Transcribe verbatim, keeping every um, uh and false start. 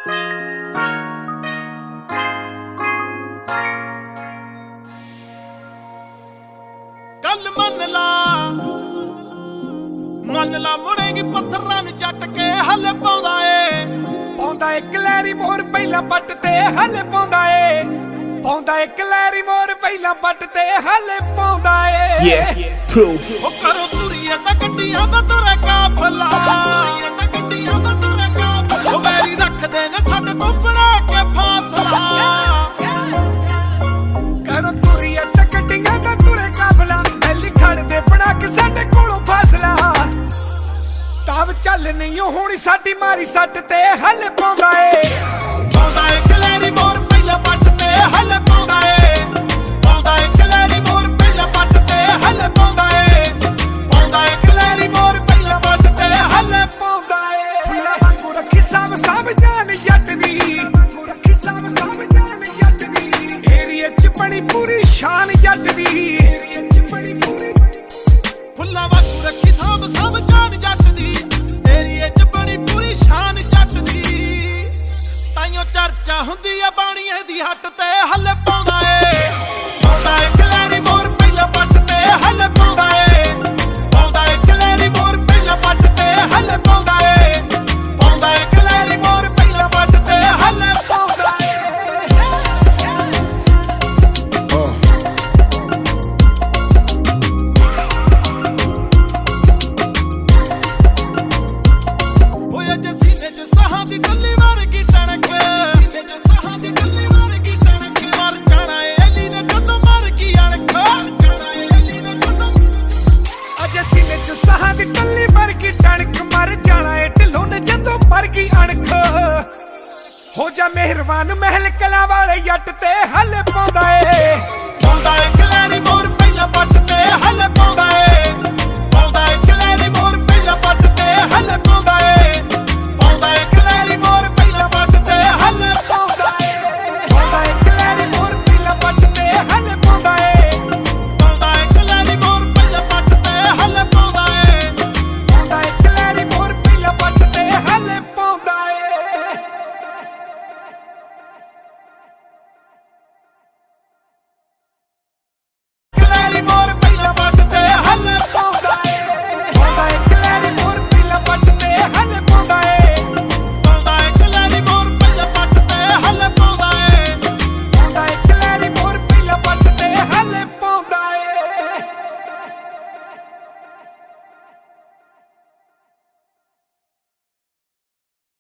गल मन ला मन ला मुड़ेगी पत्थरां नूं जट के हल पाउंदा ए पाउंदा ए कलैरी मोर पहिला पट ते हल पाउंदा ए पाउंदा ए कलैरी मोर पहिला पट ते हल पाउंदा ए Yeah, proof. ओ करो तुरिए तां गड्डियां दा तुरे काफला तुरिए तां गड्डियां दा तुरे काफला ओ वैरी रखदे ने साडे तो बना के फासला करो तुरिए तां गड्डियां दा तुरे काफला बैली खड़दे बना के साडे कोलों फासला ताव चल नहीं होनी साडी मारी सट ते हल पाउंदा ए पाउंदा ए कलैरी मोर पहिला पट ते हल पाउंदा ए पाउंदा ए कलैरी मोर पहिला पट ते हल पाउंदा ए पाउंदा ए कलैरी मोर पहिला पट ते हल पाउंदा ए फुल्ला वांगू रखी साम साम जान जट दी वांगू रखी साम साम जान जट दी एरिया च बड़ी पूरी शान जट दी एरिया च बड़ी पूरी फुल्ला वांगू रखी साम साम जान जट दी एरिया च बड़ी पूरी शान जट दी ताइयों चर्चा हुंदी आ बाणीए दी हट ते हल पाउंदा ए पाउंदा ए कलैरी मोर पहिला पट ते हल पाउंदा ए पाउंदा ए कलैरी मोर पहिला पट ते हल पाउंदा ए पाउंदा ए कलैरी मोर पहिला पट ते हल पाउंदा ए ਹੋਇਆ ਜੇ ਸੀਨੇ ਚ ਸਾਹਾਂ ਦੀ ਗੱਲੀ ਵਰਗੀ ਟਣਕ ਸੀਨੇ ਚ ਸਾਹਾਂ ਦੀ ਗੱਲੀ ਵਰਗੀ ਟਣਕ ਮਰ ਜਾਣਾ ਏ ਅਲੀ ਨੇ ਜਦੋਂ ਮਰ ਗਈ ਅਣਖ ਜਾਣਾ ਏ ਅਲੀ ਨੇ ਜਦੋਂ ਅਜੇ ਸੀਨੇ ਚ ਸਾਹਾਂ ਦੀ ਟੱਲੀ ਵਰਗੀ ਟਣਕ ਮਰ ਜਾਣਾ ਏ ਢਿੱਲੋਂ ਨੇ ਜਦੋਂ ਮਰ ਗਈ ਅਣਖ ਹੋ ਜਾ ਮਿਹਰਬਾਨ ਮਹਿਲ ਕਲਾ ਵਾਲੇ ਜੱਟ ਤੇ ਹੱਲ ਪਾਉਂਦਾ ਏ ਪਾਉਂਦਾ ਏ ਕਲੈਰੀ ਮੋਰ ਪਹਿਲਾ ਪੱਟ ਤੇ ਹੱਲ ਪਾਉਂਦਾ